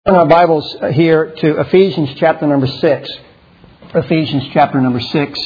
In our Bibles here to Ephesians chapter number 6. Ephesians chapter number 6.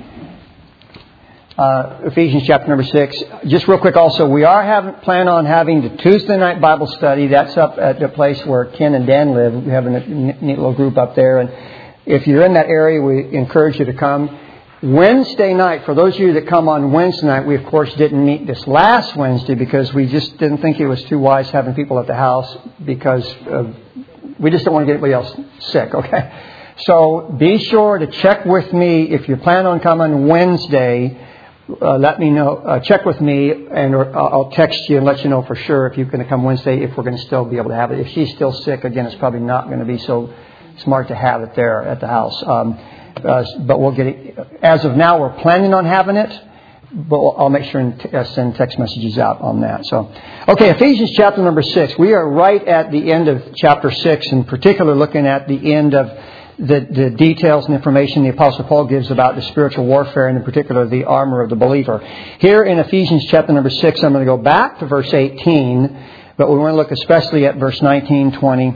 Ephesians chapter number 6. Just real quick also, we plan on having the Tuesday night Bible study. That's up at the place where Ken and Dan live. We have a neat little group up there. And if you're in that area, we encourage you to come. Wednesday night, for those of you that come on Wednesday night, we of course didn't meet this last Wednesday because we just didn't think it was too wise having people at the house because we just don't want to get anybody else sick, okay? So be sure to check with me. If you plan on coming Wednesday, let me know. Check with me and I'll text you and let you know for sure if you're going to come Wednesday, if we're going to still be able to have it. If she's still sick, again, it's probably not going to be so smart to have it there at the house. But we'll get it. As of now, we're planning on having it, but I'll make sure and send text messages out on that. So, okay, Ephesians chapter number 6. We are right at the end of chapter 6, in particular looking at the end of the details and information the Apostle Paul gives about the spiritual warfare, and in particular the armor of the believer. Here in Ephesians chapter number 6, I'm going to go back to verse 18, but we want to look especially at verse 19, 20,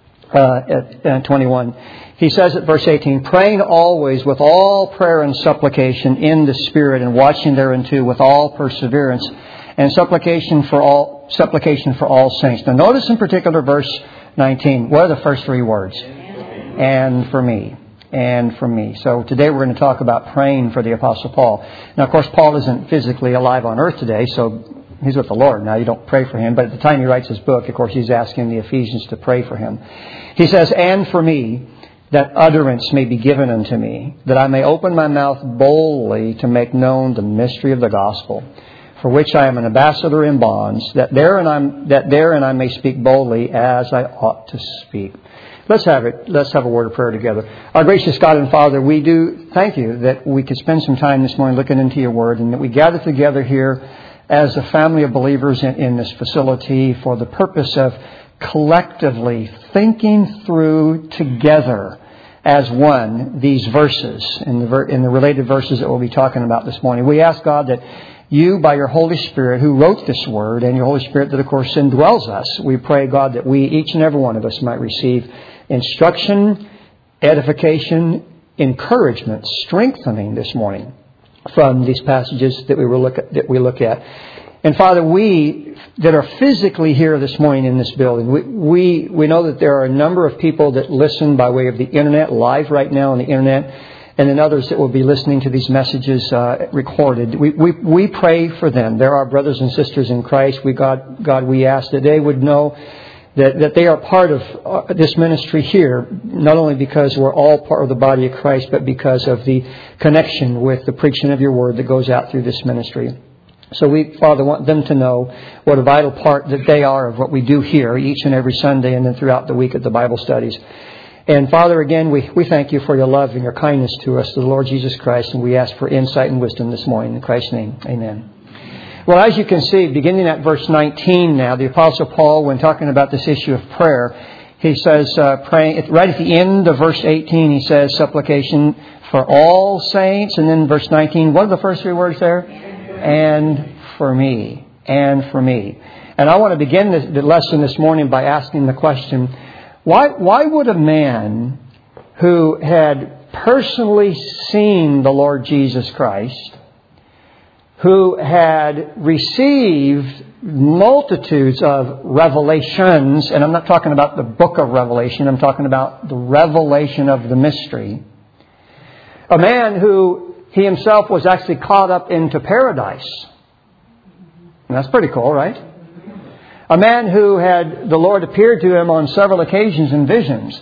and 21. He says at verse 18, praying always with all prayer and supplication in the Spirit, and watching thereunto with all perseverance and supplication for all saints. Now notice in particular verse 19. What are the first three words? And for me. And for me. So today we're going to talk about praying for the Apostle Paul. Now of course Paul isn't physically alive on earth today, so he's with the Lord. Now you don't pray for him, but at the time he writes his book, of course he's asking the Ephesians to pray for him. He says, and for me, that utterance may be given unto me, that I may open my mouth boldly to make known the mystery of the gospel, for which I am an ambassador in bonds, that therein I may speak boldly as I ought to speak. Let's have a word of prayer together. Our gracious God and Father, we do thank you that we could spend some time this morning looking into your word, and that we gather together here as a family of believers in this facility for the purpose of collectively thinking through together as one these verses in the related verses that we'll be talking about this morning. We ask God that you, by your Holy Spirit, who wrote this word, and your Holy Spirit that of course indwells us, we pray, God, that we, each and every one of us, might receive instruction, edification, encouragement, strengthening this morning from these passages that we look at. And Father, we that are physically here this morning in this building, we know that there are a number of people that listen by way of the Internet, live right now on the Internet, and then others that will be listening to these messages recorded. We pray for them. They're our brothers and sisters in Christ. God, we ask that they would know that they are part of this ministry here, not only because we're all part of the body of Christ, but because of the connection with the preaching of your word that goes out through this ministry. So we, Father, want them to know what a vital part that they are of what we do here each and every Sunday and then throughout the week at the Bible studies. And Father, again, we thank you for your love and your kindness to us, to the Lord Jesus Christ, and we ask for insight and wisdom this morning. In Christ's name, amen. Well, as you can see, beginning at verse 19 now, the Apostle Paul, when talking about this issue of prayer, he says, praying, right at the end of verse 18, he says, supplication for all saints. And then verse 19, what are the first three words there? And for me. And for me. And I want to begin the lesson this morning by asking the question, why would a man who had personally seen the Lord Jesus Christ, who had received multitudes of revelations, and I'm not talking about the book of Revelation, I'm talking about the revelation of the mystery, a man who he himself was actually caught up into paradise. And that's pretty cool, right? A man who had the Lord appeared to him on several occasions in visions,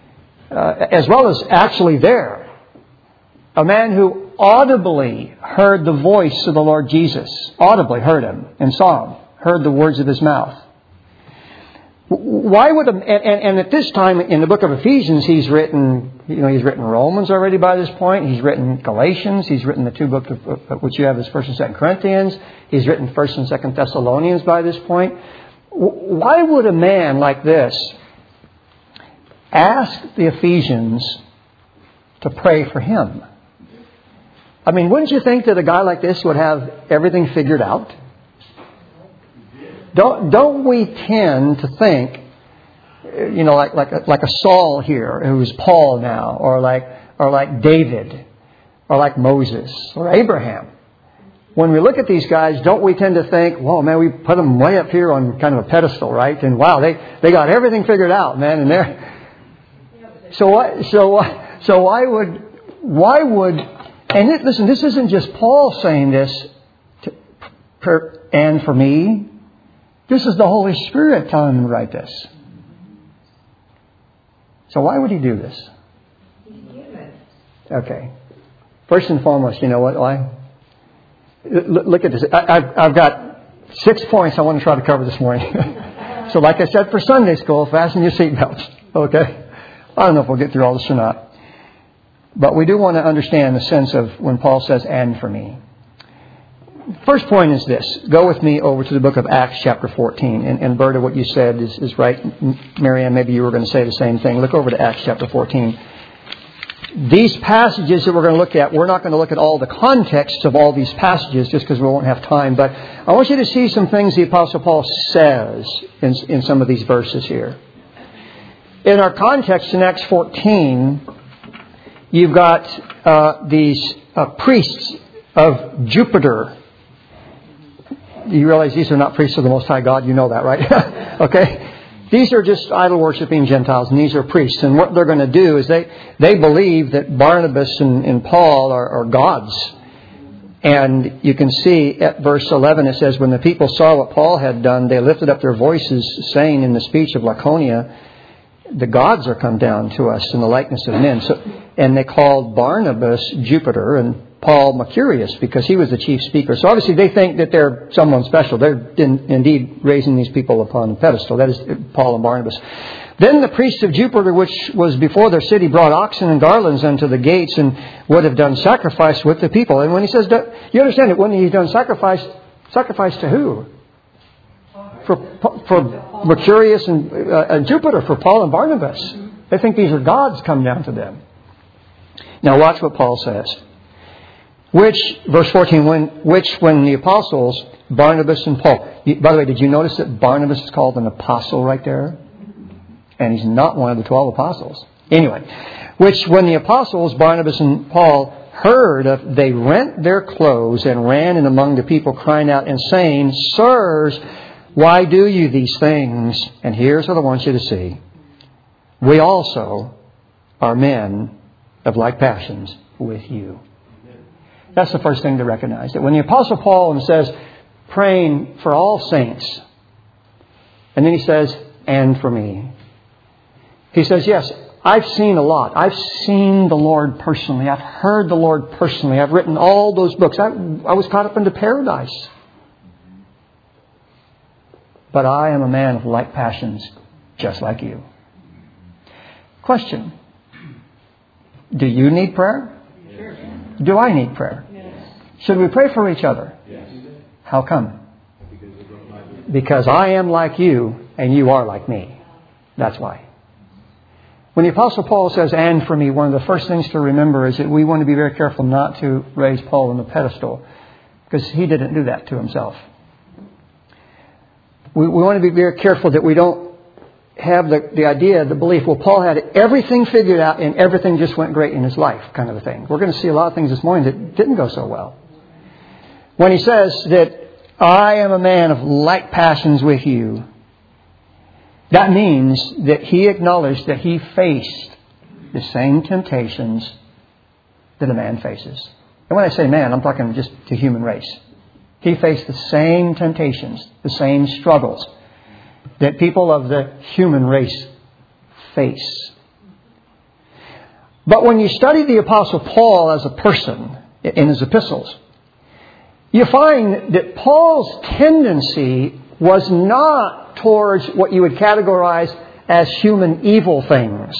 as well as actually there. A man who audibly heard the voice of the Lord Jesus, audibly heard him and saw him, heard the words of his mouth. Why would and at this time in the book of Ephesians, he's written Romans already by this point. He's written Galatians. He's written the two books of which you have as 1st and 2nd Corinthians. He's written 1st and 2nd Thessalonians by this point. Why would a man like this ask the Ephesians to pray for him? I mean, wouldn't you think that a guy like this would have everything figured out? Don't we tend to think like a Saul here, who's Paul now, or like David, or like Moses, or Abraham. When we look at these guys, don't we tend to think, whoa, man, we put them way up here on kind of a pedestal, right? And wow, they got everything figured out, man, and they're... So why would, and listen, this isn't just Paul saying this, and for me. This is the Holy Spirit telling him to write this. So why would he do this? Okay. First and foremost, you know what? Why? Look at this. I've got 6 points I want to try to cover this morning. So like I said for Sunday school, fasten your seatbelts. Okay? I don't know if we'll get through all this or not. But we do want to understand the sense of when Paul says, and for me. First point is this. Go with me over to the book of Acts chapter 14. And Berta, what you said is right. Marianne, maybe you were going to say the same thing. Look over to Acts chapter 14. These passages that we're going to look at, we're not going to look at all the context of all these passages just because we won't have time. But I want you to see some things the Apostle Paul says in some of these verses here. In our context in Acts 14, you've got these priests of Jupiter. You realize these are not priests of the Most High God. You know that, right? Okay. These are just idol-worshipping Gentiles, and these are priests. And what they're going to do is they believe that Barnabas and Paul are gods. And you can see at verse 11, it says, when the people saw what Paul had done, they lifted up their voices, saying in the speech of Laconia, the gods are come down to us in the likeness of men. And they called Barnabas Jupiter and Paul Mercurius because he was the chief speaker. So obviously they think that they're someone special. They're indeed raising these people upon a pedestal. That is Paul and Barnabas. Then the priests of Jupiter, which was before their city, brought oxen and garlands unto the gates and would have done sacrifice with the people. And when he says, you understand it, when he's done sacrifice to who? For Mercurius and Jupiter, for Paul and Barnabas. They think these are gods come down to them. Now watch what Paul says. Verse 14, when the apostles, Barnabas and Paul. By the way, did you notice that Barnabas is called an apostle right there? And he's not one of the 12 apostles. Anyway, when the apostles, Barnabas and Paul, heard of, they rent their clothes and ran in among the people, crying out and saying, Sirs, why do you these things? And here's what I want you to see. We also are men of like passions with you. That's the first thing to recognize. That when the Apostle Paul says, praying for all saints, and then he says, and for me. He says, yes, I've seen a lot. I've seen the Lord personally. I've heard the Lord personally. I've written all those books. I was caught up into paradise. But I am a man of like passions, just like you. Question. Do you need prayer? Sure. Do I need prayer? Yes. Should we pray for each other? Yes. How come? Because I am like you and you are like me. That's why. When the Apostle Paul says, and for me, one of the first things to remember is that we want to be very careful not to raise Paul on the pedestal, because he didn't do that to himself. We want to be very careful that we don't have the idea, the belief, well, Paul had everything figured out and everything just went great in his life, kind of a thing. We're going to see a lot of things this morning that didn't go so well. When he says that I am a man of like passions with you, that means that he acknowledged that he faced the same temptations that a man faces. And when I say man, I'm talking just the human race. He faced the same temptations, the same struggles that people of the human race face. But when you study the Apostle Paul as a person in his epistles, you find that Paul's tendency was not towards what you would categorize as human evil things,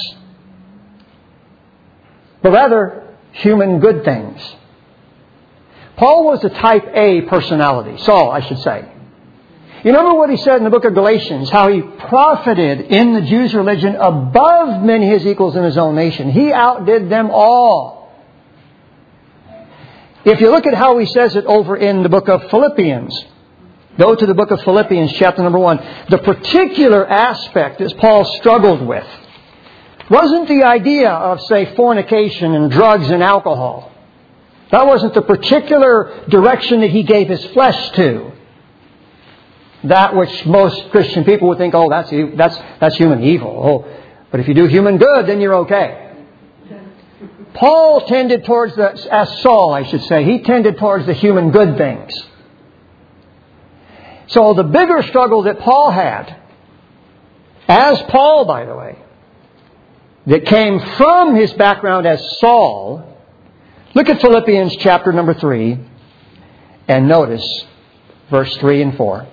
but rather human good things. Paul was a type A personality. Saul, I should say. You remember what he said in the book of Galatians, how he profited in the Jews' religion above many his equals in his own nation. He outdid them all. If you look at how he says it over in the book of Philippians, Go to the book of Philippians, chapter number 1. The particular aspect that Paul struggled with wasn't the idea of, say, fornication and drugs and alcohol. That wasn't the particular direction that he gave his flesh to. That which most Christian people would think, oh, that's human evil. Oh, but if you do human good, then you're okay. Paul tended towards as Saul, I should say, he tended towards the human good things. So the bigger struggle that Paul had, as Paul, by the way, that came from his background as Saul, look at Philippians chapter number 3 and notice verse 3 and 4.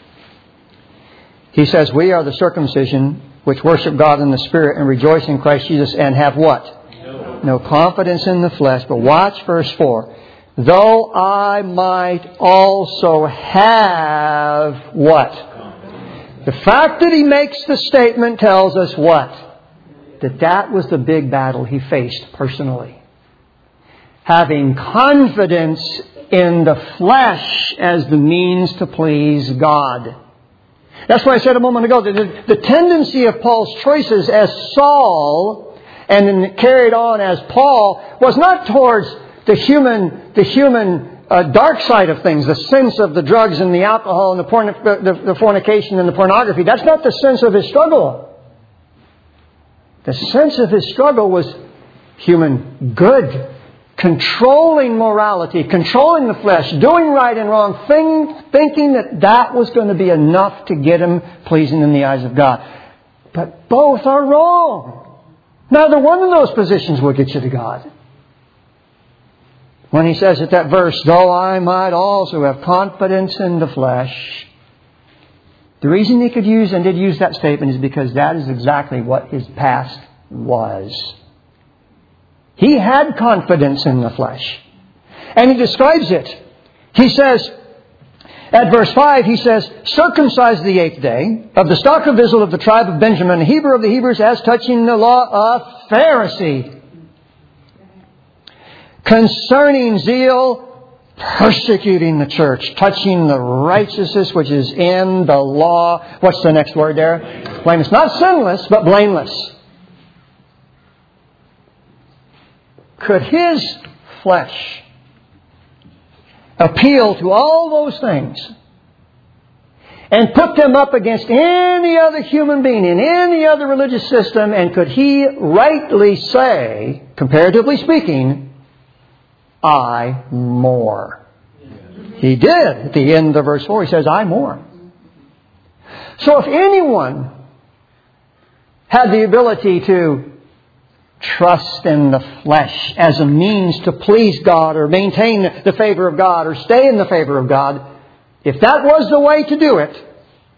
He says, we are the circumcision which worship God in the Spirit and rejoice in Christ Jesus and have what? No confidence in the flesh. But watch verse 4. Though I might also have what? The fact that he makes the statement tells us what? That was the big battle he faced personally. Having confidence in the flesh as the means to please God. That's why I said a moment ago that the tendency of Paul's choices as Saul and then carried on as Paul was not towards the human dark side of things, the sense of the drugs and the alcohol and the fornication and the pornography. That's not the sense of his struggle. The sense of his struggle was human good, controlling morality, controlling the flesh, doing right and wrong, thinking that was going to be enough to get him pleasing in the eyes of God. But both are wrong. Neither one of those positions will get you to God. When he says at that verse, though I might also have confidence in the flesh, the reason he could use and did use that statement is because that is exactly what his past was. He had confidence in the flesh. And he describes it. He says, at verse 5, he says, circumcised the 8th day, of the stock of Israel, of the tribe of Benjamin, a Hebrew of the Hebrews, as touching the law, a Pharisee. Concerning zeal, persecuting the church, touching the righteousness which is in the law. What's the next word there? Blameless. Not sinless, but blameless. Could his flesh appeal to all those things and put them up against any other human being in any other religious system, and could he rightly say, comparatively speaking, I more? He did. At the end of verse 4, he says, I more. So if anyone had the ability to trust in the flesh as a means to please God or maintain the favor of God or stay in the favor of God, if that was the way to do it,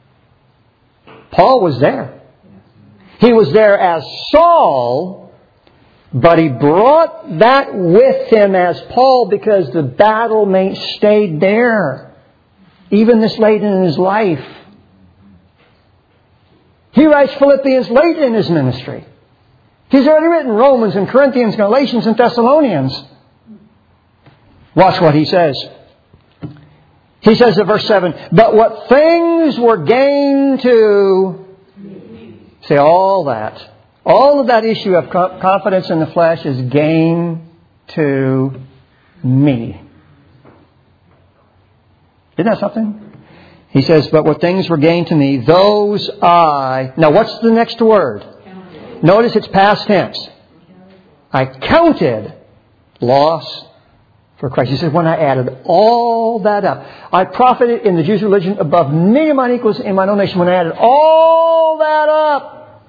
Paul was there. He was there as Saul, but he brought that with him as Paul because the battle mate stayed there, even this late in his life. He writes Philippians late in his ministry. He's already written Romans and Corinthians, Galatians and Thessalonians. Watch what he says. He says in verse 7, but what things were gained to... Say all that. All of that issue of confidence in the flesh is gain to me. Isn't that something? He says, but what things were gained to me, those I... Now what's the next word? Notice it's past tense. I counted loss for Christ. He says, when I added all that up. I profited in the Jews' religion above many of mine equals in mine own nation. When I added all that up,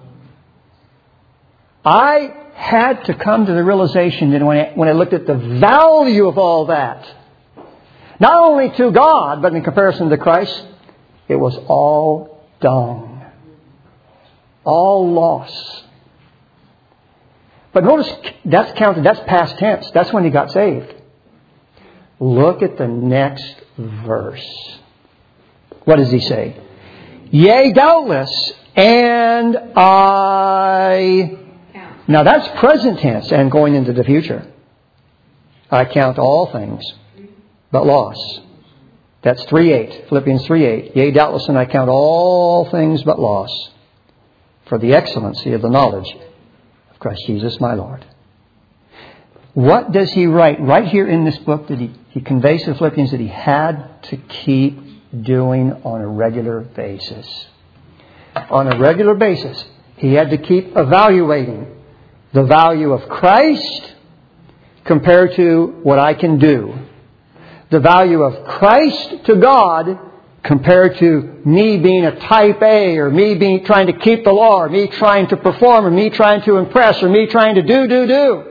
I had to come to the realization that when I looked at the value of all that, not only to God, but in comparison to Christ, it was all dung. All loss. But notice, that's counted, that's past tense. That's when he got saved. Look at the next verse. What does he say? Yea, doubtless, and I... Now that's present tense and going into the future. I count all things but loss That's 3:8. Philippians 3:8. Yea, doubtless, and I count all things but loss for the excellency of the knowledge of Christ Jesus my Lord. What does he write right here in this book that he conveys to the Philippians that he had to keep doing on a regular basis? On a regular basis, he had to keep evaluating the value of Christ compared to what I can do. The value of Christ to God compared to me being a type A, or me being trying to keep the law, or me trying to perform, or me trying to impress, or me trying to do.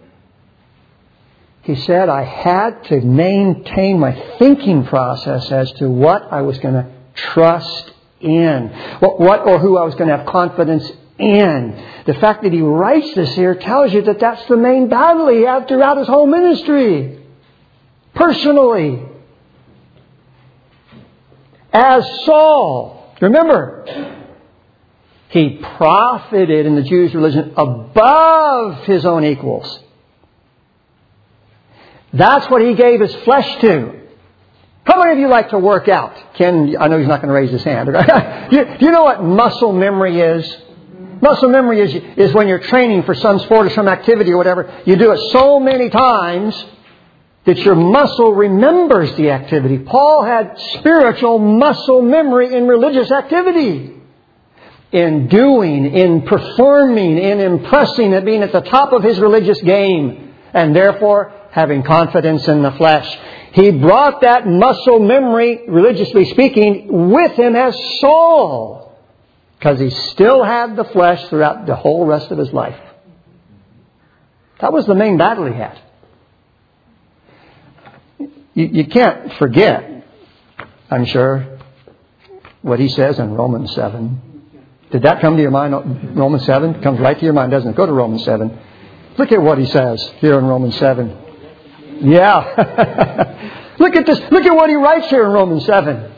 He said I had to maintain my thinking process as to what I was going to trust in. What or who I was going to have confidence in. The fact that he writes this here tells you that that's the main battle he had throughout his whole ministry. Personally. As Saul, remember, he profited in the Jews' religion above his own equals. That's what he gave his flesh to. How many of you like to work out? Ken, I know he's not going to raise his hand. Do you know what muscle memory is? Muscle memory is when you're training for some sport or some activity or whatever. You do it so many times that your muscle remembers the activity. Paul had spiritual muscle memory in religious activity. In doing, in performing, in impressing, in being at the top of his religious game. And therefore, having confidence in the flesh. He brought that muscle memory, religiously speaking, with him as Saul. Because he still had the flesh throughout the whole rest of his life. That was the main battle he had. You can't forget, I'm sure, what he says in Romans 7. Did that come to your mind? Romans 7 comes right to your mind, doesn't it? Go to Romans 7. Look at what he says here in Romans 7. Yeah. Look at this. Look at what he writes here in Romans 7.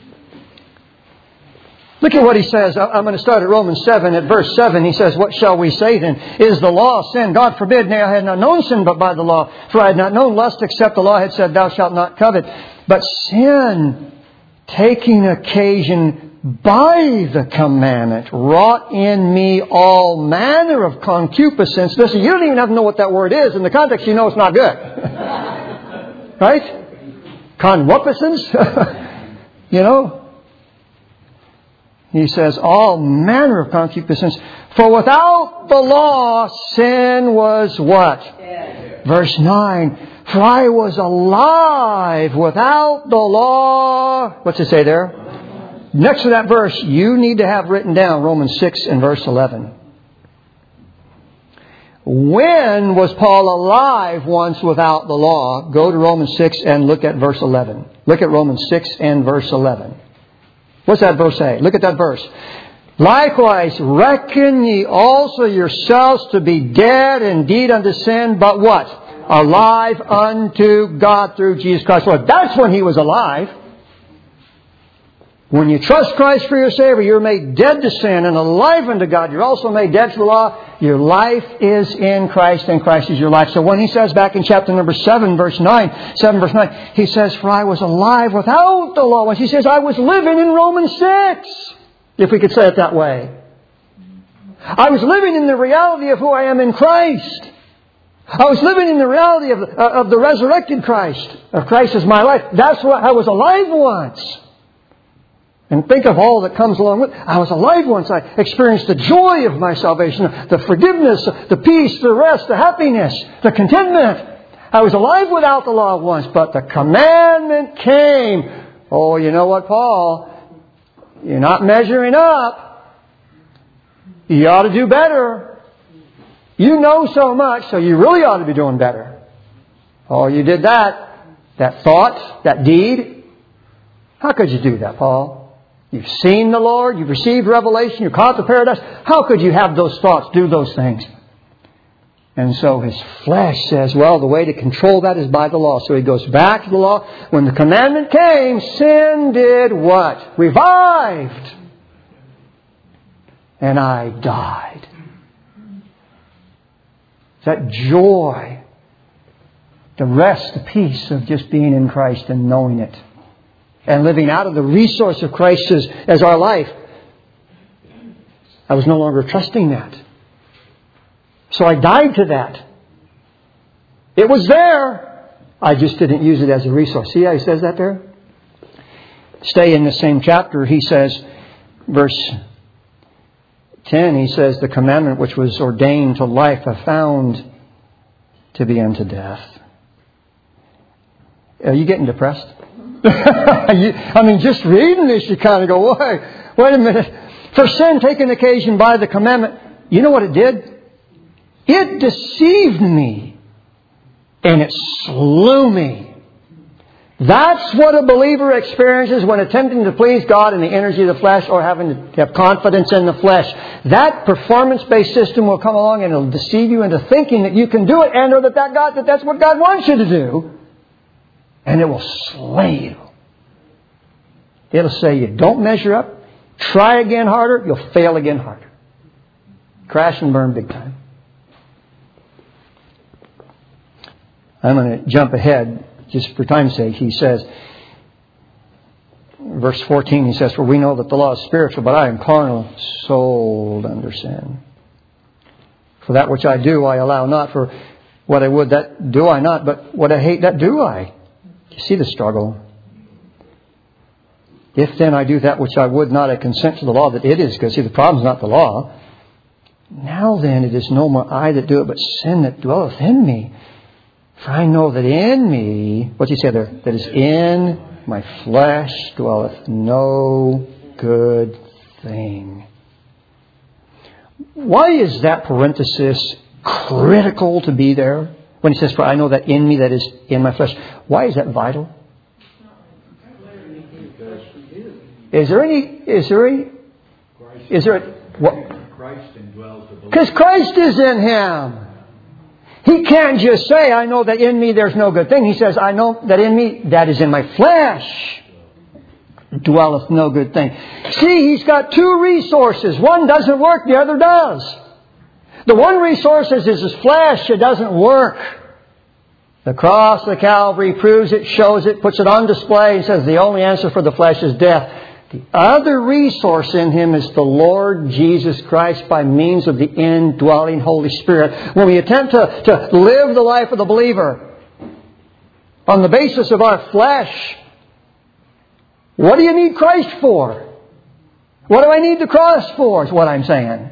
Look at what he says. I'm going to start at Romans 7 at verse 7. He says, what shall we say then? Is the law sin? God forbid. Nay, I had not known sin but by the law. For I had not known lust except the law had said, thou shalt not covet. But sin, taking occasion by the commandment, wrought in me all manner of concupiscence. Listen, you don't even have to know what that word is. In the context, you know it's not good. Right? Concupiscence? You know? He says, all manner of concupiscence. For without the law, sin was what? Dead. Verse 9. For I was alive without the law. What's it say there? Next to that verse, you need to have written down Romans 6 and verse 11. When was Paul alive once without the law? Go to Romans 6 and look at verse 11. Look at Romans 6 and verse 11. What's that verse say? Look at that verse. Likewise, reckon ye also yourselves to be dead indeed unto sin, but what? Alive unto God through Jesus Christ. Well, that's when he was alive. When you trust Christ for your Savior, you're made dead to sin and alive unto God. You're also made dead to the law. Your life is in Christ and Christ is your life. So when he says back in chapter number 7 verse 9, he says, for I was alive without the law. When he says, I was living in Romans 6, if we could say it that way. I was living in the reality of who I am in Christ. I was living in the reality of the resurrected Christ, of Christ as my life. That's what I was alive once. And think of all that comes along with it. I was alive once. I experienced the joy of my salvation, the forgiveness, the peace, the rest, the happiness, the contentment. I was alive without the law once, but the commandment came. Oh, you know what, Paul? You're not measuring up. You ought to do better. You know so much, so you really ought to be doing better. Oh, you did that thought, that deed. How could you do that, Paul? You've seen the Lord, you've received revelation, you're caught to paradise. How could you have those thoughts, do those things? And so his flesh says, well, the way to control that is by the law. So he goes back to the law. When the commandment came, sin did what? Revived. And I died. That joy, the rest, the peace of just being in Christ and knowing it. and living out of the resource of Christ as our life, I was no longer trusting that. So I died to that. It was there. I just didn't use it as a resource. See how he says that there? Stay in the same chapter. He says, verse 10, he says, the commandment which was ordained to life I found to be unto death. Are you getting depressed? Just reading this, you kind of go, wait a minute. For sin taken occasion by the commandment, you know what it did? It deceived me. And it slew me. That's what a believer experiences when attempting to please God in the energy of the flesh or having to have confidence in the flesh. That performance-based system will come along and it'll deceive you into thinking that you can do it and or that's what God wants you to do. And it will slay you. It'll say you don't measure up. Try again harder. You'll fail again harder. Crash and burn big time. I'm going to jump ahead just for time's sake. He says, verse 14, he says, for we know that the law is spiritual, but I am carnal, sold under sin. For that which I do, I allow not. For what I would, that do I not. But what I hate, that do I. You see the struggle. If then I do that which I would not, I consent to the law that it is. Because see, the problem's not the law. Now then, it is no more I that do it, but sin that dwelleth in me. For I know that in me, what's he say there? That is in my flesh dwelleth no good thing. Why is that parenthesis critical to be there? When he says, for I know that in me, that is in my flesh. Why is that vital? Because Christ is in him. He can't just say, I know that in me there's no good thing. He says, I know that in me, that is in my flesh, dwelleth no good thing. See, he's got two resources. One doesn't work, the other does. The one resource is his flesh. It doesn't work. The cross of Calvary proves it, shows it, puts it on display, and says the only answer for the flesh is death. The other resource in him is the Lord Jesus Christ by means of the indwelling Holy Spirit. When we attempt to live the life of the believer on the basis of our flesh, what do you need Christ for? What do I need the cross for, is what I'm saying.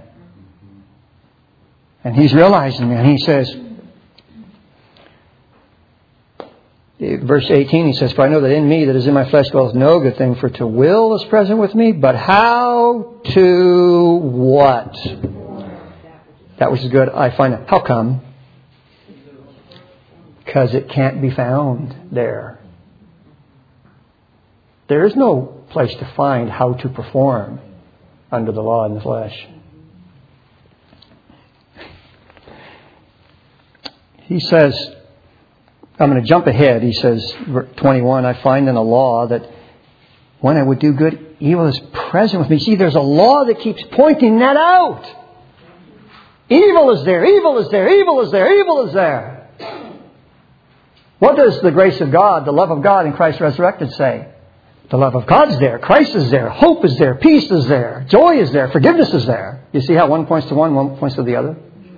And he's realizing that. And he says, verse 18, he says, for I know that in me, that is in my flesh, dwelleth no good thing, for to will is present with me, but how to what? That which is good, I find it. How come? Because it can't be found there. There is no place to find how to perform under the law in the flesh. He says, I'm going to jump ahead. He says, 21, I find in the law that when I would do good, evil is present with me. See, there's a law that keeps pointing that out. Evil is there, evil is there, evil is there, evil is there. What does the grace of God, the love of God in Christ resurrected say? The love of God's there, Christ is there, hope is there, peace is there, joy is there, forgiveness is there. You see how one points to one points to the other?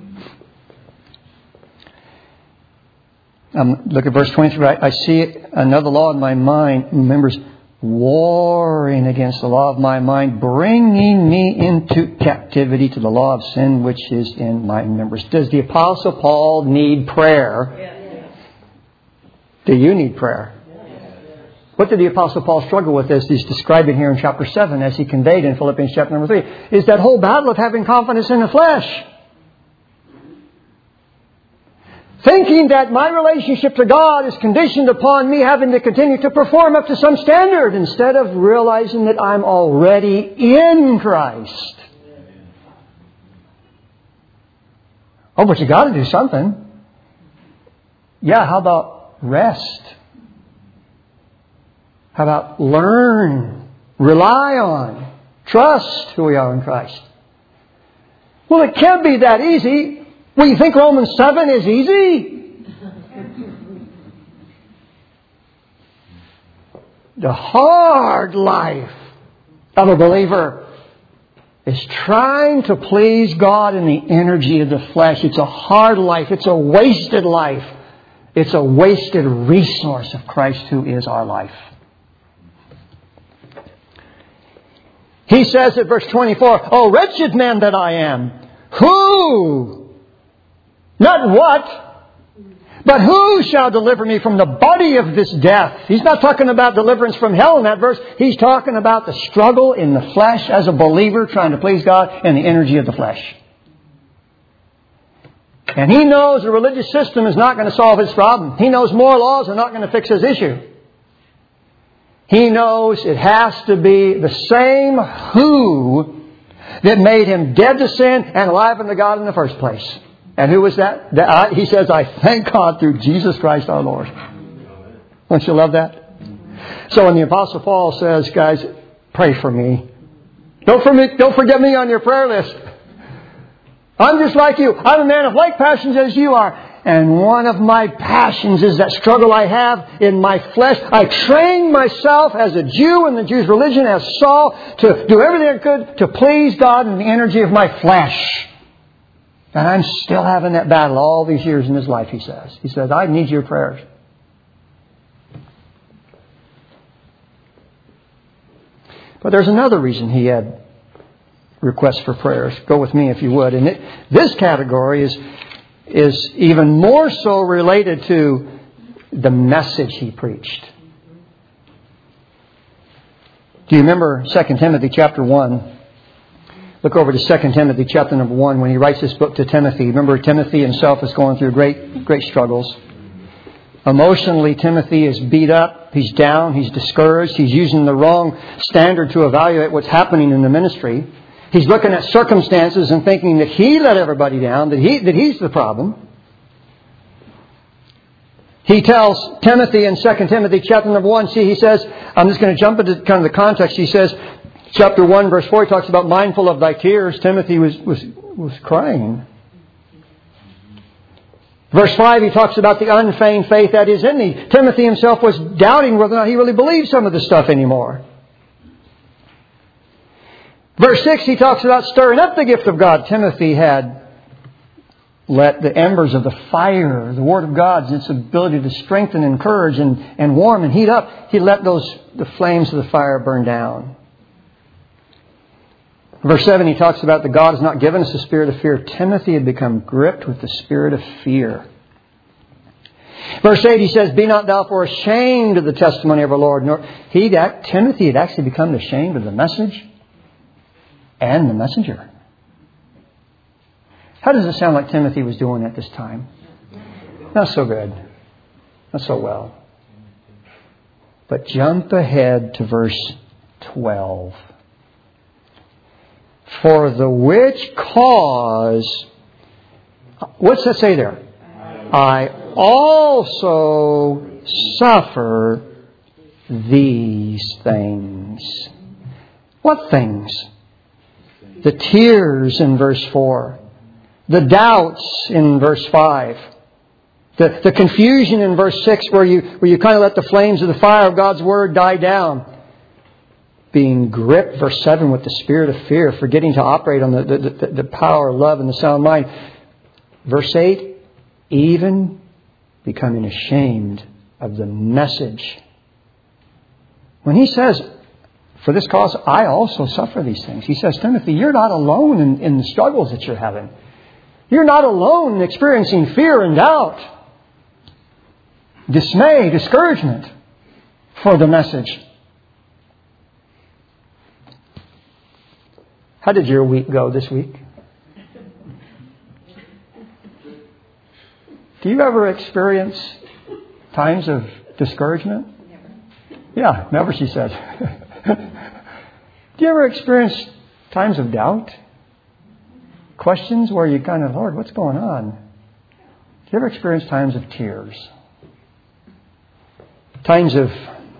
Look at verse 23. I see another law in my mind, members, warring against the law of my mind, bringing me into captivity to the law of sin which is in my members. Does the Apostle Paul need prayer? Yes. Do you need prayer? Yes. What did the Apostle Paul struggle with as he's describing here in chapter 7, as he conveyed in Philippians chapter number 3? Is that whole battle of having confidence in the flesh. Thinking that my relationship to God is conditioned upon me having to continue to perform up to some standard instead of realizing that I'm already in Christ. Oh, but you got to do something. Yeah, how about rest? How about learn, rely on, trust who we are in Christ? Well, it can't be that easy. Well, you think Romans 7 is easy? The hard life of a believer is trying to please God in the energy of the flesh. It's a hard life. It's a wasted life. It's a wasted resource of Christ who is our life. He says at verse 24, "Oh, wretched man that I am, who, not what, but who shall deliver me from the body of this death?" He's not talking about deliverance from hell in that verse. He's talking about the struggle in the flesh as a believer trying to please God and the energy of the flesh. And he knows the religious system is not going to solve his problem. He knows more laws are not going to fix his issue. He knows it has to be the same who that made him dead to sin and alive unto God in the first place. And who was that? He says, "I thank God through Jesus Christ our Lord." Don't you love that? So when the Apostle Paul says, guys, pray for me. Don't forget me on your prayer list. I'm just like you. I'm a man of like passions as you are. And one of my passions is that struggle I have in my flesh. I trained myself as a Jew in the Jews' religion, as Saul, to do everything I could to please God in the energy of my flesh. And I'm still having that battle all these years in his life, he says. He says, I need your prayers. But there's another reason he had requests for prayers. Go with me if you would. And this category is even more so related to the message he preached. Do you remember 2 Timothy chapter 1? Look over to 2 Timothy chapter number 1 when he writes this book to Timothy. Remember, Timothy himself is going through great struggles. Emotionally, Timothy is beat up. He's down. He's discouraged. He's using the wrong standard to evaluate what's happening in the ministry. He's looking at circumstances and thinking that he let everybody down, that he's the problem. He tells Timothy in 2 Timothy chapter number 1, he says, I'm just going to jump into kind of the context. He says, chapter 1, verse 4, he talks about mindful of thy tears. Timothy was crying. Verse 5, he talks about the unfeigned faith that is in thee. Timothy himself was doubting whether or not he really believed some of this stuff anymore. Verse 6, he talks about stirring up the gift of God. Timothy had let the embers of the fire, the Word of God, its ability to strengthen, encourage, and warm and heat up, he let the flames of the fire burn down. Verse 7, he talks about that God has not given us a spirit of fear. Timothy had become gripped with the spirit of fear. Verse 8, he says, be not thou for ashamed of the testimony of our Lord. Timothy had actually become ashamed of the message and the messenger. How does it sound like Timothy was doing at this time? Not so good. Not so well. But jump ahead to verse 12. For the which cause, what's that say there? I also suffer these things. What things? The tears in verse 4. The doubts in verse 5. The confusion in verse 6 where you kind of let the flames of the fire of God's Word die down. Being gripped, verse 7, with the spirit of fear, forgetting to operate on the power of love and the sound mind. Verse 8, even becoming ashamed of the message. When he says, for this cause, I also suffer these things. He says, Timothy, you're not alone in the struggles that you're having. You're not alone in experiencing fear and doubt, dismay, discouragement for the message. How did your week go this week? Do you ever experience times of discouragement? Never. Yeah, never, she says. Do you ever experience times of doubt? Questions where you kind of, Lord, what's going on? Do you ever experience times of tears? Times of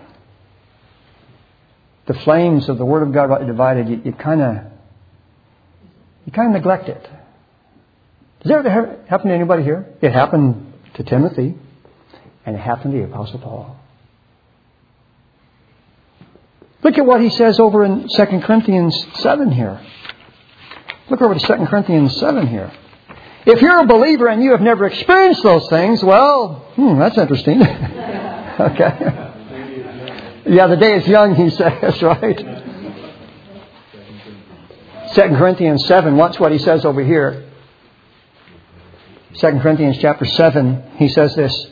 the flames of the Word of God divided, you kind of neglect it. Does that ever happen to anybody here? It happened to Timothy, and it happened to the Apostle Paul. Look at what he says over in 2 Corinthians 7 here. Look over to 2 Corinthians 7 here. If you're a believer and you have never experienced those things, well, that's interesting. Okay. Yeah, the day is young, he says, right? 2 Corinthians 7, watch what he says over here. 2 Corinthians chapter 7, he says this.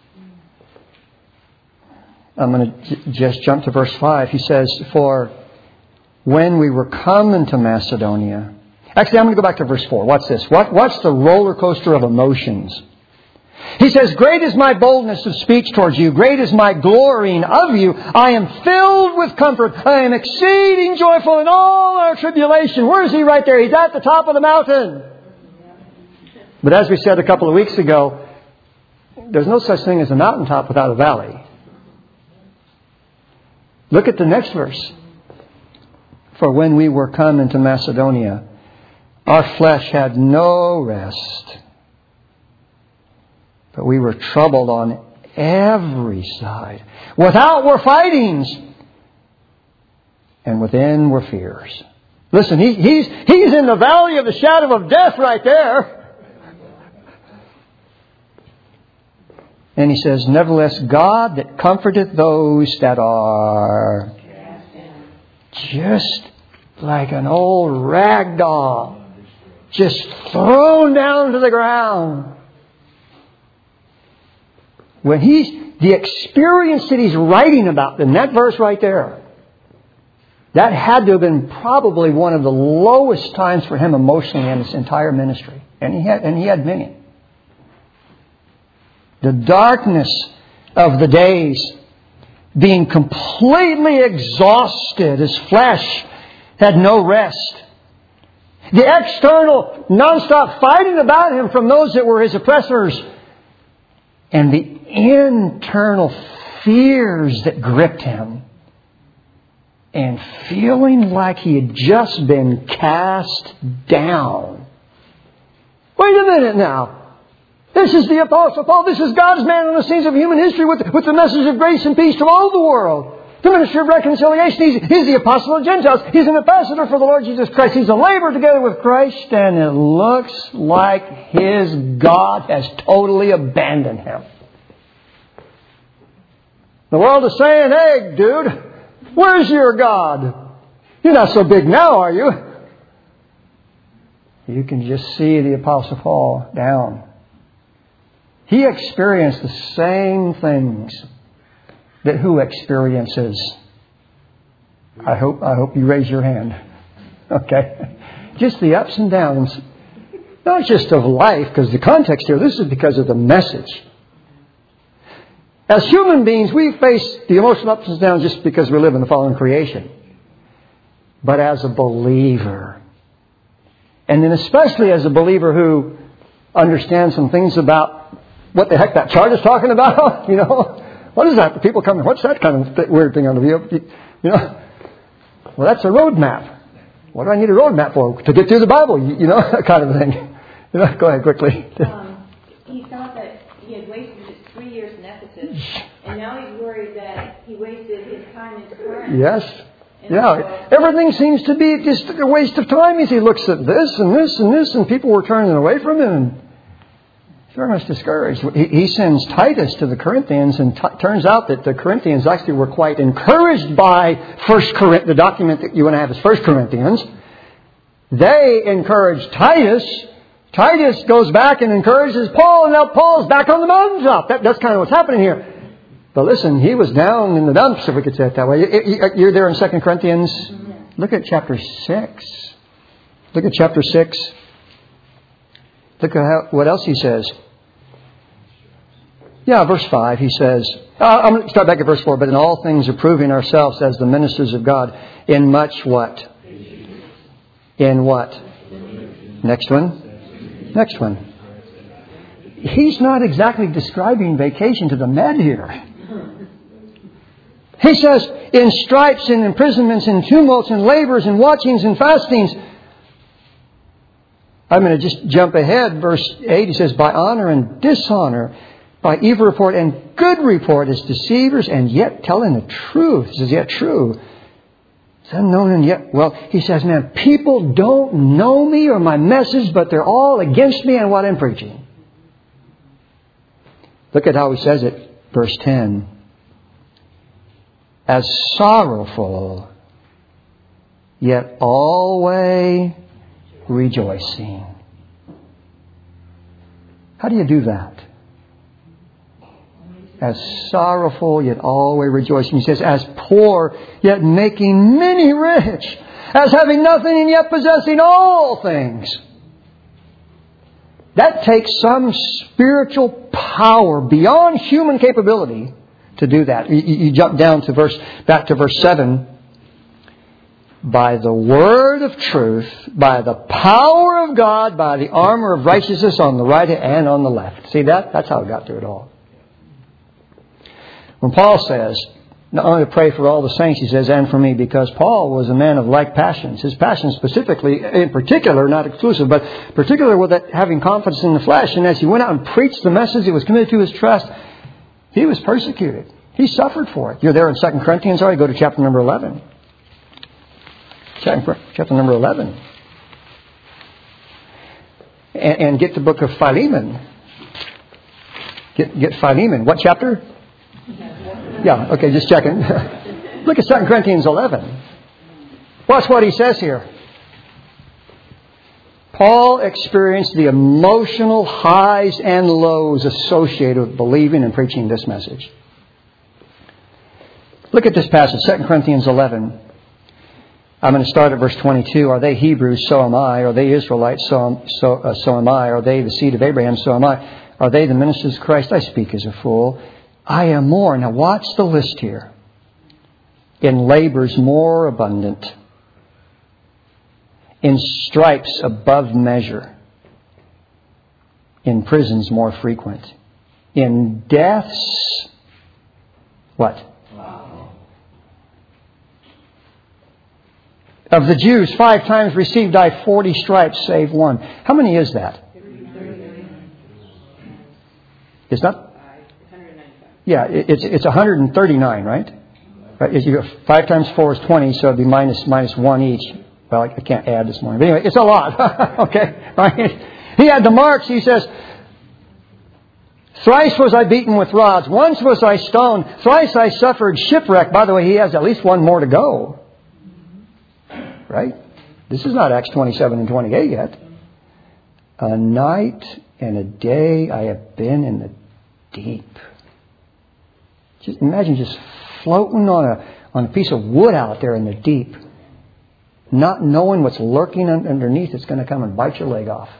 I'm going to just jump to verse 5. He says, for when we were come into Macedonia... Actually, I'm going to go back to verse 4. What's this? What's the roller coaster of emotions? He says, great is my boldness of speech towards you. Great is my glorying of you. I am filled with comfort. I am exceeding joyful in all our tribulation. Where is he right there? He's at the top of the mountain. But as we said a couple of weeks ago, there's no such thing as a mountaintop without a valley. Look at the next verse. For when we were come into Macedonia, our flesh had no rest, but we were troubled on every side. Without were fightings, and within were fears. Listen, he's in the valley of the shadow of death right there. And he says, nevertheless, God that comforteth those that are just like an old rag doll, just thrown down to the ground. When the experience that he's writing about in that verse right there, that had to have been probably one of the lowest times for him emotionally in his entire ministry. And he had many. The darkness of the days, being completely exhausted, his flesh had no rest. The external, non-stop fighting about him from those that were his oppressors. And the internal fears that gripped him. And feeling like he had just been cast down. Wait a minute now. This is the Apostle Paul. This is God's man on the scenes of human history with the message of grace and peace to all the world. The ministry of reconciliation. He's the apostle of Gentiles. He's an ambassador for the Lord Jesus Christ. He's a laborer together with Christ. And it looks like his God has totally abandoned him. The world is saying, hey, dude, where's your God? You're not so big now, are you? You can just see the Apostle Paul down. He experienced the same things that who experiences? I hope you raise your hand. Okay? Just the ups and downs. Not just of life, because the context here, this is because of the message. As human beings, we face the emotional ups and downs just because we live in the fallen creation. But as a believer, and then especially as a believer who understands some things about what the heck that chart is talking about, you know, what is that? The people come, what's that kind of weird thing on the view? You know, well, that's a road map. What do I need a road map for? To get through the Bible, you know, that kind of thing. You know, go ahead quickly. He thought that he had wasted his 3 years in Ephesus, and now he's worried that he wasted his time in Corinth. Yes. Yeah. Everything seems to be just a waste of time as he looks at this and this and this, and people were turning away from him. He's very much discouraged. He sends Titus to the Corinthians, and turns out that the Corinthians actually were quite encouraged by the document that you want to have is 1 Corinthians. They encouraged Titus. Titus goes back and encourages Paul, and now Paul's back on the mountaintop. That's kind of what's happening here. But listen, he was down in the dumps, if we could say it that way. You're there in 2 Corinthians. Look at chapter 6. Look at chapter 6. Look at what else he says. Yeah, verse 5, he says, I'm going to start back at verse 4, but in all things approving ourselves as the ministers of God, in much what? In what? Next one. He's not exactly describing vacation to the med here. He says, in stripes and imprisonments and tumults and labors and watchings and fastings. I'm going to just jump ahead. Verse 8, he says, by honor and dishonor, by evil report and good report as deceivers, and yet telling the truth. He says, yet true. It's unknown and yet, well, he says, man, people don't know me or my message, but they're all against me and what I'm preaching. Look at how he says it, verse 10. As sorrowful, yet always rejoicing. How do you do that? As sorrowful, yet always rejoicing. He says, as poor, yet making many rich. As having nothing and yet possessing all things. That takes some spiritual power beyond human capability to do that. You jump down to back to verse 7. By the word of truth, by the power of God, by the armor of righteousness on the right and on the left. See that? That's how it got through it all. When Paul says, not only to pray for all the saints, he says, and for me, because Paul was a man of like passions. His passions specifically, in particular, not exclusive, but particular with that having confidence in the flesh. And as he went out and preached the message, he was committed to his trust, he was persecuted. He suffered for it. You're there in 2 Corinthians, already go to chapter number 11. Chapter number 11. And get the book of Philemon. Get Philemon. What chapter? Yeah, okay, just checking. Look at 2 Corinthians 11. Watch what he says here. Paul experienced the emotional highs and lows associated with believing and preaching this message. Look at this passage, 2 Corinthians 11. I'm going to start at verse 22. Are they Hebrews? So am I. Are they Israelites? So am I. Are they the seed of Abraham? So am I. Are they the ministers of Christ? I speak as a fool. I am more. Now watch the list here. In labors more abundant. In stripes above measure. In prisons more frequent. In deaths, what? Of the Jews, 5 times received I 40 stripes, save one. How many is that? It's not? Yeah, it's 139, right? Right? 5 times 4 is 20, so it'd be minus 1 each. Well, I can't add this morning. But anyway, it's a lot. Okay? Right? He had the marks. He says, thrice was I beaten with rods. Once was I stoned. Thrice I suffered shipwreck. By the way, he has at least one more to go. Right? This is not Acts 27 and 28 yet. A night and a day I have been in the deep. Just imagine just floating on a piece of wood out there in the deep. Not knowing what's lurking underneath. It's going to come and bite your leg off.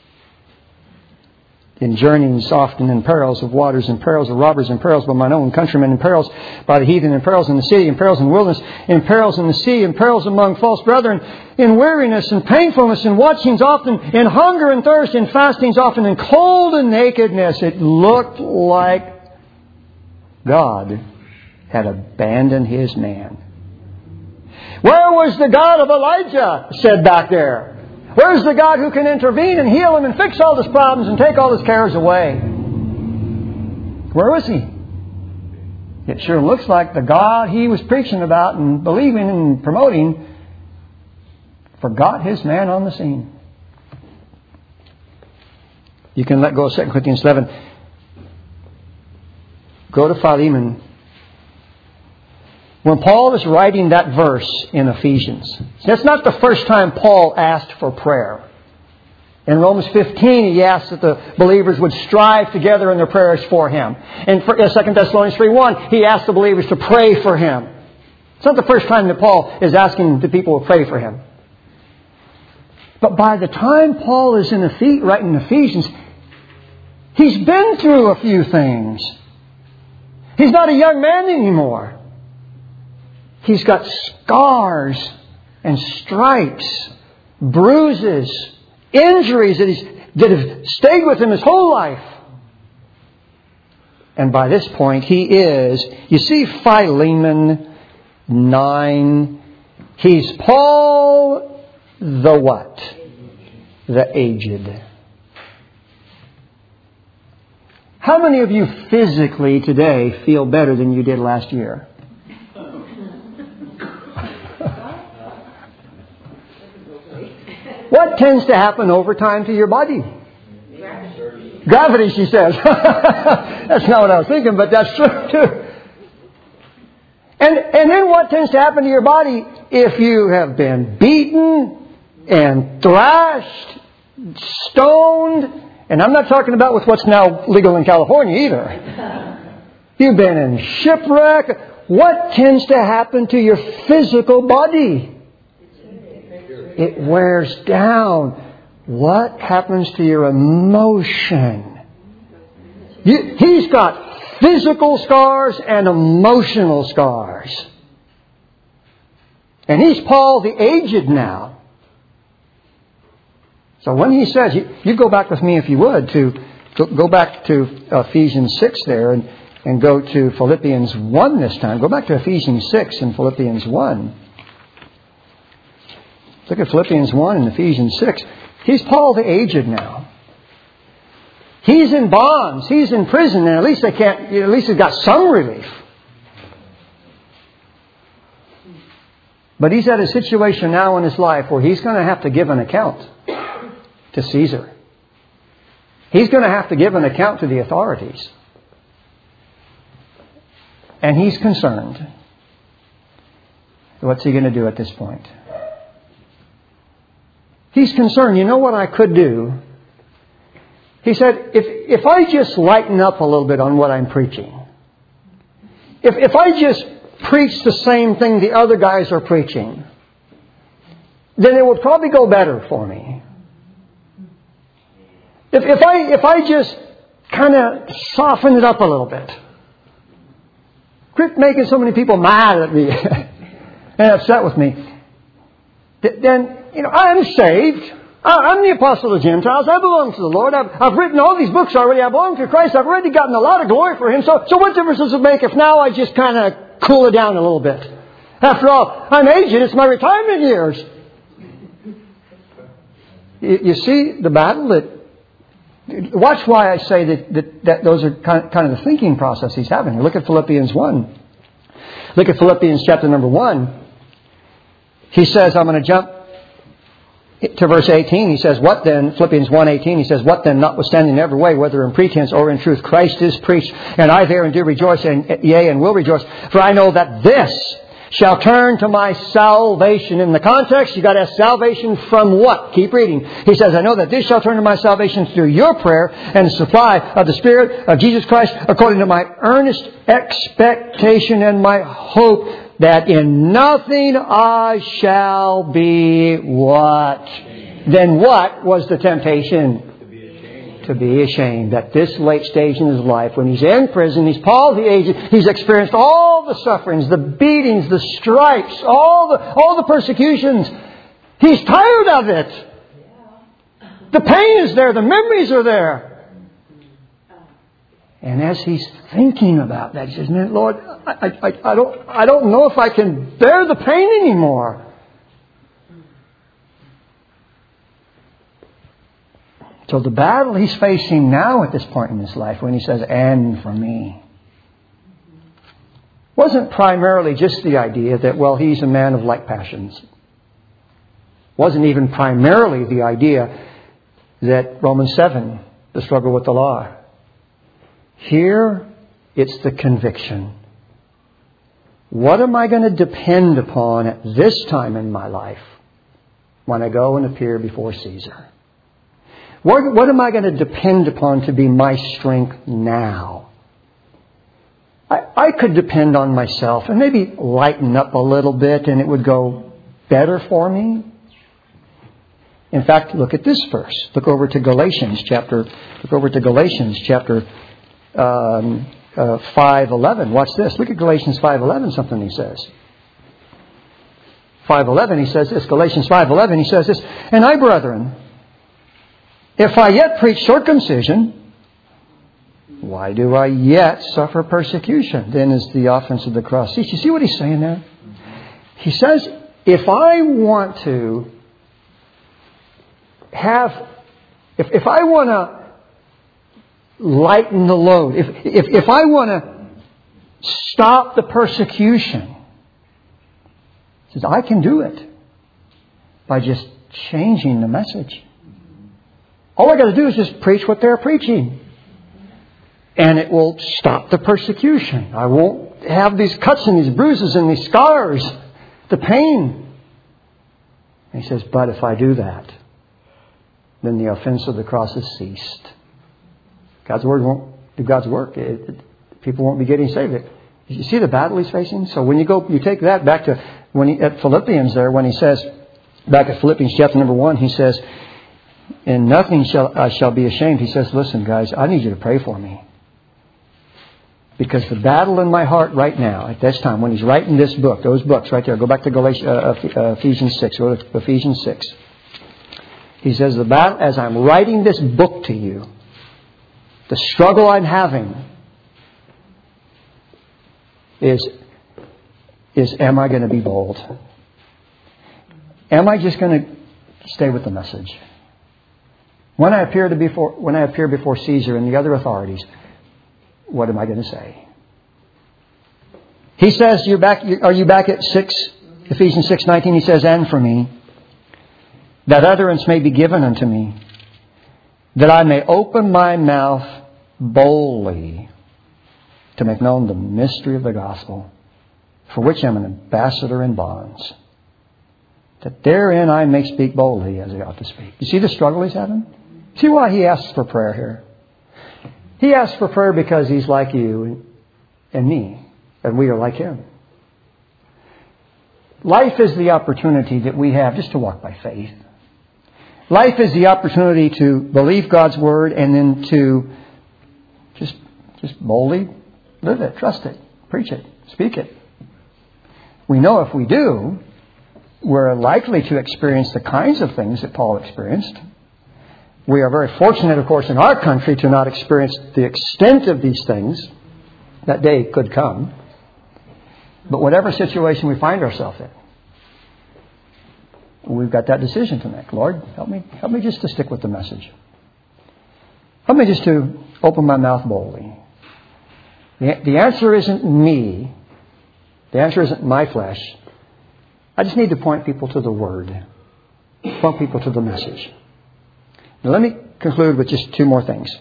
In journeyings often in perils of waters, in perils of robbers, in perils by mine own countrymen, in perils by the heathen, in perils in the city, in perils in the wilderness, in perils in the sea, in perils among false brethren, in weariness and painfulness, in watchings often, in hunger and thirst, in fastings often, in cold and nakedness. It looked like God had abandoned His man. Where was the God of Elijah? Said back there. Where's the God who can intervene and heal him and fix all his problems and take all his cares away? Where was he? It sure looks like the God he was preaching about and believing and promoting forgot His man on the scene. You can let go of 2 Corinthians 11. Go to Philemon. When Paul is writing that verse in Ephesians, that's not the first time Paul asked for prayer. In Romans 15, he asked that the believers would strive together in their prayers for him. In 2 Thessalonians 3:1, he asked the believers to pray for him. It's not the first time that Paul is asking the people to pray for him. But by the time Paul is writing Ephesians, he's been through a few things. He's not a young man anymore. He's got scars and stripes, bruises, injuries that have stayed with him his whole life. And by this point, he is, you see Philemon 9, he's Paul the what? The aged. How many of you physically today feel better than you did last year? tends to happen over time to your body? Gravity, she says. That's not what I was thinking, but that's true too. And then what tends to happen to your body if you have been beaten and thrashed, stoned, and I'm not talking about with what's now legal in California either. You've been in shipwreck. What tends to happen to your physical body? It wears down. What happens to your emotion? He's got physical scars and emotional scars. And he's Paul the aged now. So when he says, you go back with me if you would, to go back to Ephesians 6 there and go to Philippians 1 this time. Go back to Ephesians 6 and Philippians 1. Look at Philippians 1 and Ephesians 6. He's Paul the aged now. He's in bonds. He's in prison, and at least he's got some relief. But he's at a situation now in his life where he's going to have to give an account to Caesar. He's going to have to give an account to the authorities. And he's concerned. What's he going to do at this point? He's concerned. You know what I could do? He said, if I just lighten up a little bit on what I'm preaching, if I just preach the same thing the other guys are preaching, then it would probably go better for me. If I just kind of soften it up a little bit, quit making so many people mad at me and upset with me, then, I'm saved. I'm the apostle of the Gentiles. I belong to the Lord. I've written all these books already. I belong to Christ. I've already gotten a lot of glory for Him. So what difference does it make if now I just kind of cool it down a little bit? After all, I'm aged. It's my retirement years. You see the battle that... Watch why I say that those are kind of the thinking process he's having here. Look at Philippians 1. Look at Philippians chapter number 1. He says, I'm going to jump to verse 18. He says, what then? Philippians 1:18. He says, what then? Notwithstanding in every way, whether in pretense or in truth, Christ is preached, and I therein do rejoice, and yea, and will rejoice. For I know that this shall turn to my salvation. In the context, you got to ask salvation from what? Keep reading. He says, I know that this shall turn to my salvation through your prayer and the supply of the Spirit of Jesus Christ, according to my earnest expectation and my hope, that in nothing I shall be what? Then what was the temptation? To be ashamed. That this late stage in his life, when he's in prison, he's Paul the aged, he's experienced all the sufferings, the beatings, the stripes, all the persecutions. He's tired of it. The pain is there. The memories are there. And as he's thinking about that, he says, man, Lord, I don't know if I can bear the pain anymore. So the battle he's facing now at this point in his life, when he says, and for me, wasn't primarily just the idea that, well, he's a man of like passions. Wasn't even primarily the idea that Romans 7, the struggle with the law. Here, it's the conviction. What am I going to depend upon at this time in my life when I go and appear before Caesar? What am I going to depend upon to be my strength now? I could depend on myself and maybe lighten up a little bit and it would go better for me. In fact, look at this verse. Look over to Galatians chapter 5:11. Watch this. Look at Galatians 5:11, something he says. 5:11, he says this. Galatians 5:11, he says this. And I, brethren, if I yet preach circumcision, why do I yet suffer persecution? Then is the offense of the cross. See, you see what he's saying there? He says, if I want to if I want to lighten the load, if I want to stop the persecution, he says, I can do it by just changing the message. All I got to do is just preach what they're preaching. And it will stop the persecution. I won't have these cuts and these bruises and these scars, the pain. And he says, but if I do that, then the offense of the cross has ceased. God's Word won't do God's work. People won't be getting saved. You see the battle he's facing? So when you take that back to at Philippians there, when he says, back at Philippians chapter number 1, he says, in nothing I shall be ashamed. He says, listen, guys, I need you to pray for me. Because the battle in my heart right now, at this time, when he's writing this book, those books right there, go back to Ephesians 6. Go to Ephesians 6. He says, the battle, as I'm writing this book to you, the struggle I'm having is am I going to be bold? Am I just going to stay with the message? When I appear before Caesar and the other authorities, what am I going to say? He says, are you back at 6, Ephesians 6:19? He says, and for me, that utterance may be given unto me, that I may open my mouth boldly to make known the mystery of the gospel, for which I am an ambassador in bonds, that therein I may speak boldly as I ought to speak. You see the struggle he's having? See why he asks for prayer here? He asks for prayer because he's like you and me, and we are like him. Life is the opportunity that we have just to walk by faith. Life is the opportunity to believe God's Word and then to just boldly live it, trust it, preach it, speak it. We know if we do, we're likely to experience the kinds of things that Paul experienced. We are very fortunate, of course, in our country to not experience the extent of these things. That day could come. But whatever situation we find ourselves in, we've got that decision to make. Lord, help me just to stick with the message. Help me just to open my mouth boldly. The answer isn't me. The answer isn't my flesh. I just need to point people to the Word. Point people to the message. Now let me conclude with just two more things.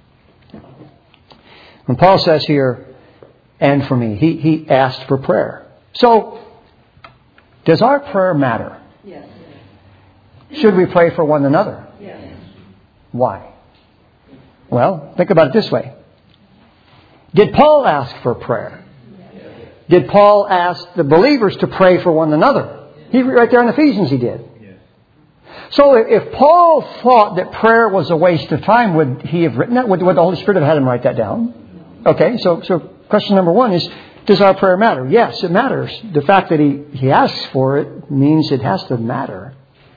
When Paul says here, and for me, he asked for prayer. So, does our prayer matter? Yes. Should we pray for one another? Yes. Why? Well, think about it this way. Did Paul ask for prayer? Did Paul ask the believers to pray for one another? Right there in Ephesians he did. So if Paul thought that prayer was a waste of time, would he have written that? Would the Holy Spirit have had him write that down? Okay, so question number one is, does our prayer matter? Yes, it matters. The fact that he asks for it means it has to matter.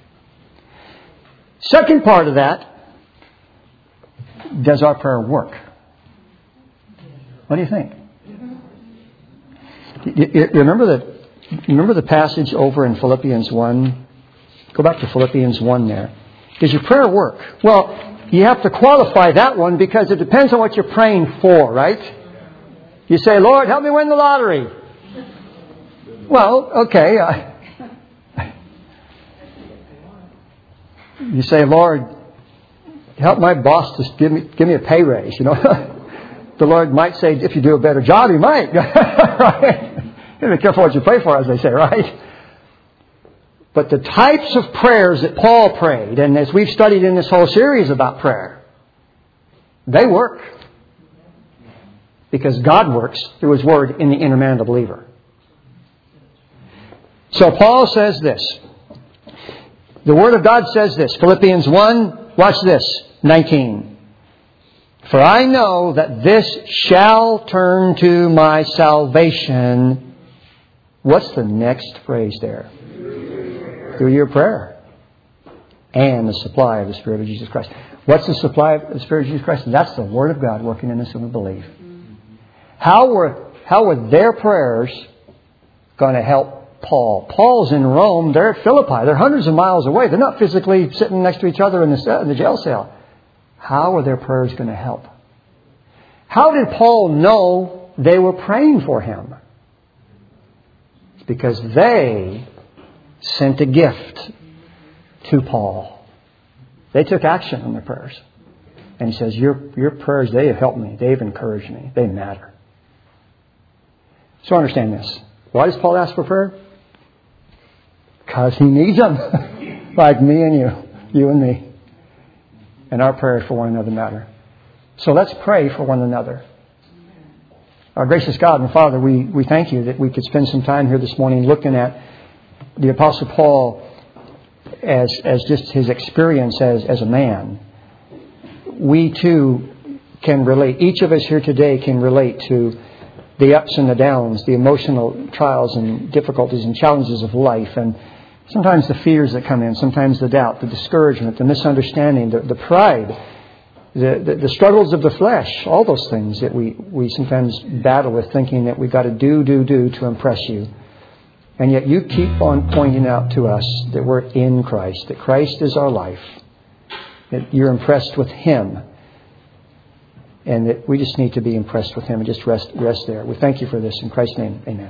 Second part of that, does our prayer work? What do you think? You remember the passage over in Philippians 1? Go back to Philippians 1 there. Does your prayer work? Well, you have to qualify that one because it depends on what you're praying for, right? You say, Lord, help me win the lottery. Well, okay. You say, Lord, help my boss to give me a pay raise. You know, the Lord might say, if you do a better job, He might. Right? You be careful what you pray for, as they say, right? But the types of prayers that Paul prayed, and as we've studied in this whole series about prayer, they work. Because God works through His Word in the inner man of the believer. So Paul says this. The Word of God says this. Philippians 1, watch this, 19. For I know that this shall turn to my salvation. What's the next phrase there? Through your prayer. And the supply of the Spirit of Jesus Christ. What's the supply of the Spirit of Jesus Christ? That's the Word of God working in us who believe. How were their prayers going to help Paul? Paul's in Rome. They're at Philippi. They're hundreds of miles away. They're not physically sitting next to each other in the jail cell. How are their prayers going to help? How did Paul know they were praying for him? It's because they sent a gift to Paul. They took action on their prayers. And he says, your prayers, they have helped me. They've encouraged me. They matter. So understand this. Why does Paul ask for prayer? Because he needs them. Like me and you and me. And our prayers for one another matter. So let's pray for one another. Our gracious God and Father, we thank you that we could spend some time here this morning looking at the Apostle Paul as just his experience as a man. We too can relate. Each of us here today can relate to the ups and the downs, the emotional trials and difficulties and challenges of life, and sometimes the fears that come in, sometimes the doubt, the discouragement, the misunderstanding, the pride, the struggles of the flesh, all those things that we sometimes battle with, thinking that we've got to do to impress you. And yet you keep on pointing out to us that we're in Christ, that Christ is our life, that you're impressed with Him, and that we just need to be impressed with Him and just rest there. We thank you for this. In Christ's name, amen.